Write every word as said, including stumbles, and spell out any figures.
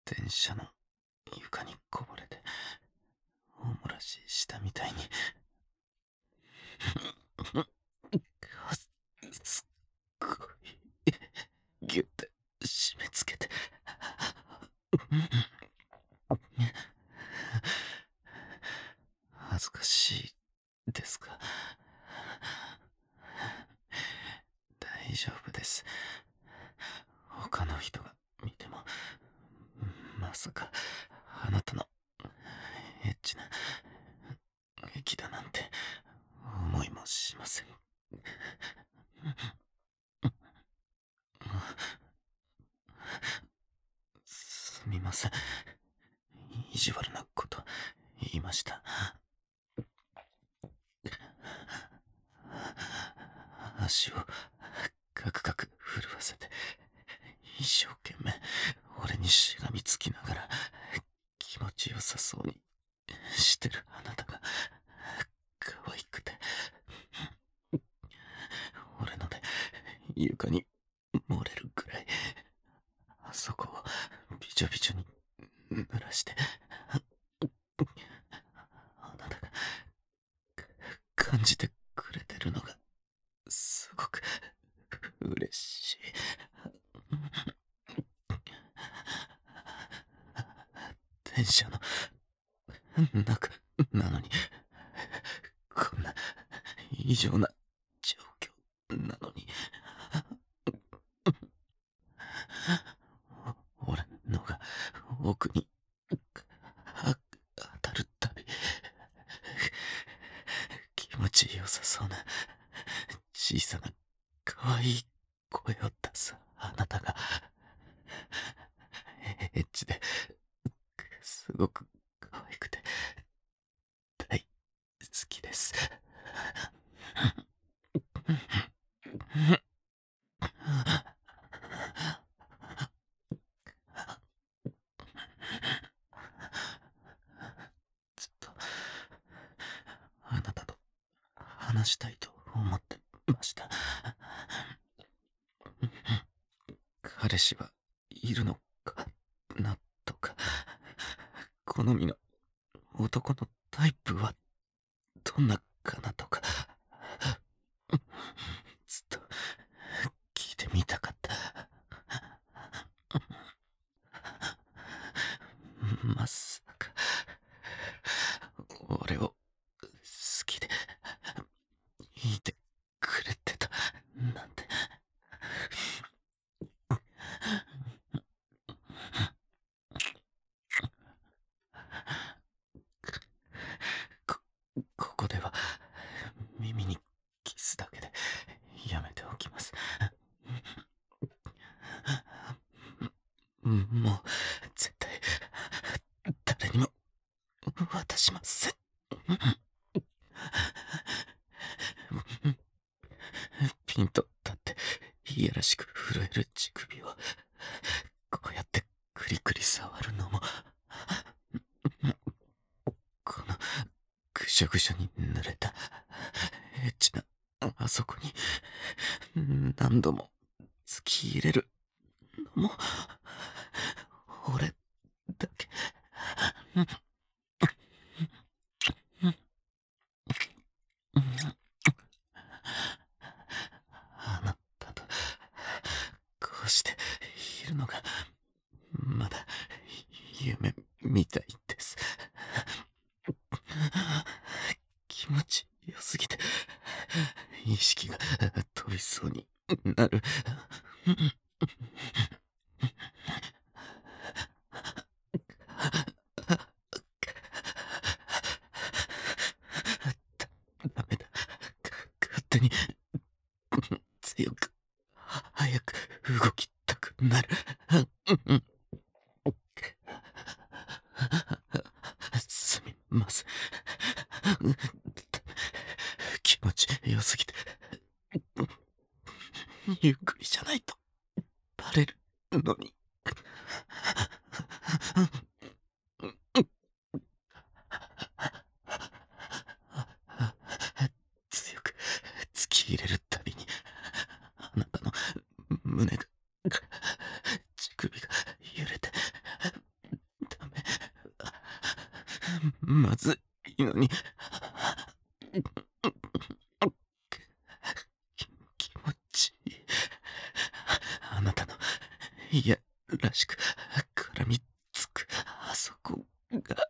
電車の床にこぼれて、おもらししたみたいに、すすっごい、ぎゅって締め付けて、恥ずかしいですか？大丈夫です。他の人が見ても、まさかあなたのエッチな劇だなんて思いもしません。すみません。意地悪なこと言いました。足をカクカク震わせて、一生懸命俺にしがみつきながら気持ちよさそうにしてるあなたが可愛くて、俺ので床に漏れるくらい、あそこをびちょびちょに濡らして、あなたが感じてくれてるのがすごく嬉しい。電車の中なのに、こんな異常な状況なのに、俺のが奥にあ当たるたび、気持ちよさそうな小さな可愛い声を出すあなたがエッチですごく可愛くて大好きです。ずっとあなたと話したいと思ってました。彼氏はいるのかなとか、好みの男のタイプはどんなかなとか、ずっと聞いてみたかった。まさか俺を好きでいてくれてたなんて。こ、ここでは耳にキスだけでやめておきます。もう絶対誰にも渡しません。ピンと立っていやらしく震える乳首をこうやってクリクリ触るのも、このぐしょぐしょに濡れたエッチなあそこに何度も突き入れるのも俺だけ。あなたとこうしているのがまだ夢みたいです。気持ちよすぎて意識が飛びそうになる。ダメだ。勝手に強く早く動きたくなる。すみません。気持ちよすぎてゆっくりじゃないとバレるのに。強く突き入れるたびにあなたの胸が乳首が揺れてまずいのに。き気持ちいい。あなたのいやらしく絡みつくあそこが